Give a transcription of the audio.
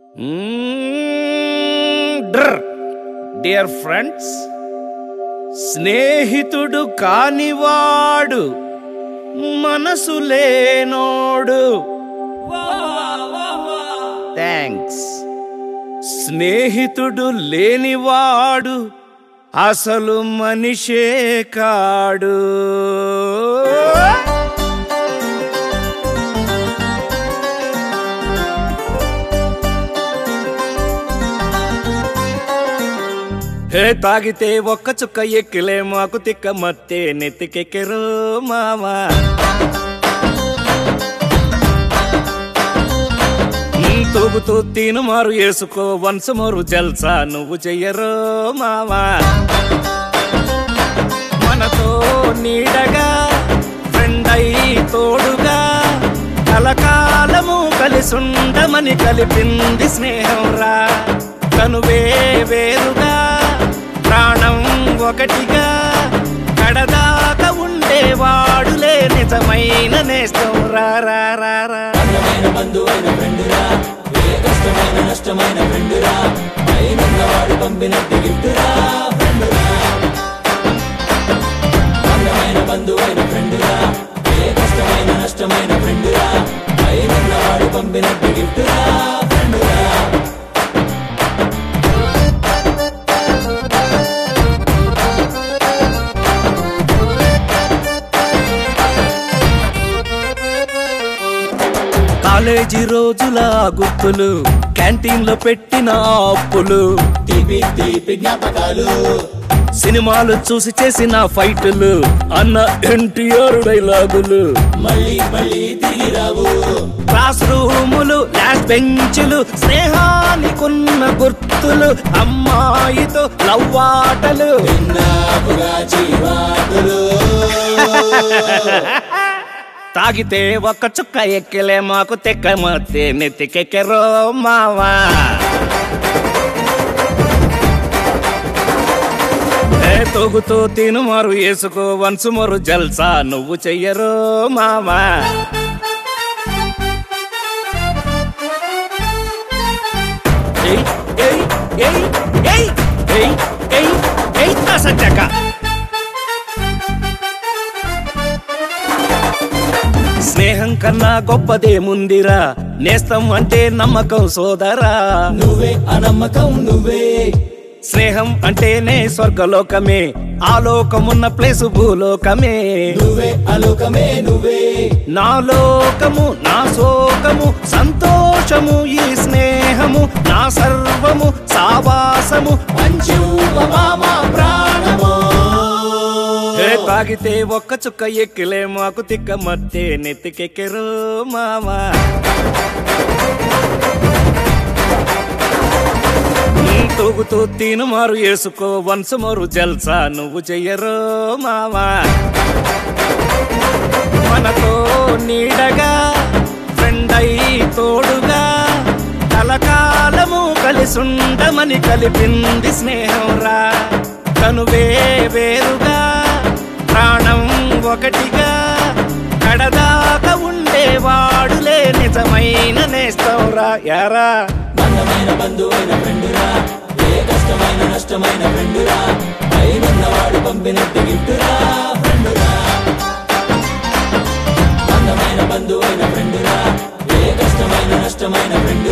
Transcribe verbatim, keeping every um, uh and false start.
Dear friends, స్నేహితుడు కానివాడు మనసు లేనోడు. థ్యాంక్స్. స్నేహితుడు లేనివాడు అసలు మనిషే కాడు. హే తాగితే ఒక్క చుక్క ఎక్కిలే మాకు తిక్క మత్తే నెత్తికెక్కెరు మామా. తూగుతూ తీను మారు వేసుకో వన్స్ మోరు జల్సా నువ్వు చెయ్యరు మామా. మనతో నీడగా ఫ్రెండ్ అయి తోడుగా కలకాలము కలిసుండమని కలిపింది స్నేహం రా. కనువే వేరుగా ప్రాణం ఒకటిగా కడదాకా ఉండేవాడులే నిజమైన నేస్తం రా రా రా రా. బంధువైన ఫ్రెండురా, ఏ కష్టమైన నష్టమైన ఫ్రెండురా, పైనున్నవాడు పంపినట్టు గిఫ్టురా ఫ్రెండురా. అందమైన బంధువైన ఫ్రెండురా, ఏ కష్టమైన నష్టమైన ఫ్రెండురా, పైనున్నవాడు పంపినట్టు గిఫ్టురా ఫ్రెండురా. కాలేజీ రోజుల గుర్తులు, క్యాంటీన్ లో పెట్టిన అప్పులు, తీపి తీపి జ్ఞాపకాలు, సినిమాలు చూసి చేసిన ఫైటులు, అన్న ఎన్టీఆర్ డైలాగులు మళ్ళీ మళ్ళీ తిరిగి రావు. క్లాస్ రూములు, లాస్ట్ బెంచులు, స్నేహానికున్న గుర్తులు, అమ్మాయితో లవ్వాటలు, విన్నాపుగా జీవాటులు. తాగితే ఒక్క చుక్క ఎక్కిలే మాకు తెక్క మత్తే నెత్తికెక్కెరో మావా. తోగుతూ తిను మారు వేసుకో వన్స్ మోరు జల్సా నువ్వు చెయ్యరు మామా. సజ్జక స్నేహం కన్నా గొప్పదేముందిరా, నేస్తం అంటే నమ్మకం సోదరా. నువ్వే అనమ్మకం నువ్వే, స్నేహం అంటేనే స్వర్గలోకమే, ఆలోకమున్న ప్లేసు భూలోకమే. నువ్వే అలోకమే నువ్వే, నా లోకము నా శోకము సంతోషము ఈ స్నేహము, నా సర్వము సావాసము పంచుమా ప్రాణము. తాగితే ఒక్క చుక్క ఎక్కిలే మాకు తిక్క మత్తే నెత్తికెక్కెరు మామా. తూగుతూ తీను మారు వేసుకో వన్స్ మోరు జల్సా నువ్వు చెయ్యరు మామా. మనతో నీడగా ఫ్రెండ్ అయి తోడుగా కలకాలము కలిసుండమని కలిపింది స్నేహం రా. కనువే వేరుగా ప్రాణం ఒకటిగా కడదాకా ఉండేవాడులే నిజమైన నేస్తం రా యారా. అందమైన బంధువైన ఫ్రెండురా, ఏ కష్టమైన నష్టమైన ఫ్రెండురా, పైనున్నవాడు పంపినట్టు గిఫ్టురా ఫ్రెండురా. అందమైన బంధువైన ఫ్రెండురా, ఏ కష్టమైన నష్టమైన ఫ్రెండు